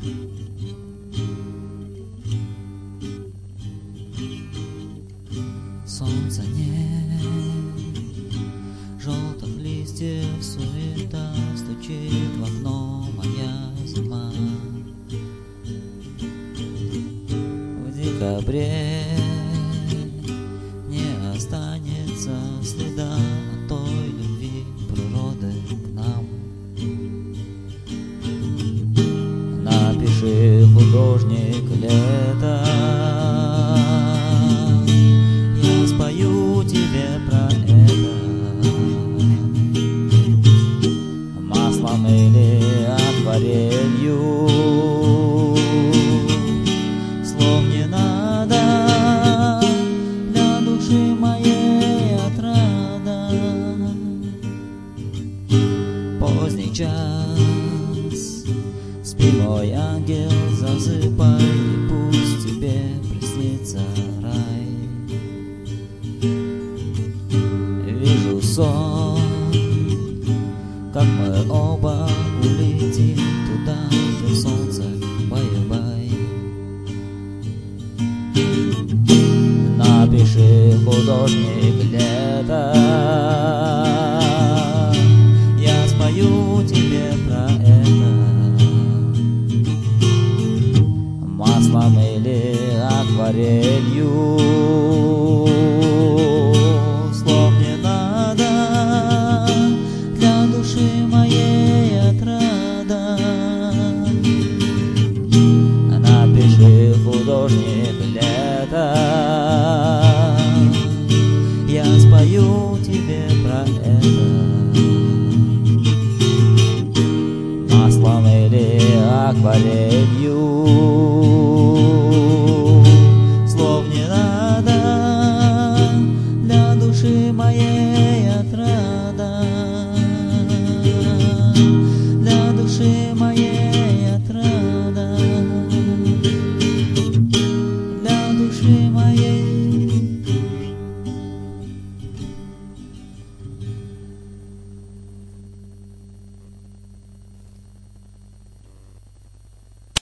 Солнца нет, желтых листьев суета, стучит в окно моя зима. В декабре не останется следа от той любви природы к нам. Напиши, художник, лето, я спою тебе про это маслом или акварелью. Слов не надо, для души моей отрада. Поздний час, спи, мой ангел, засыпай, пусть тебе приснится рай. Вижу сон, как мы оба улетим туда, где солнце бай-бай. Напиши, художник, лето, я спою тебе про это маслом или акварелью. Слов не надо, для души моей отрада. Напиши, художник, лето, я спою тебе про это маслом или акварелью.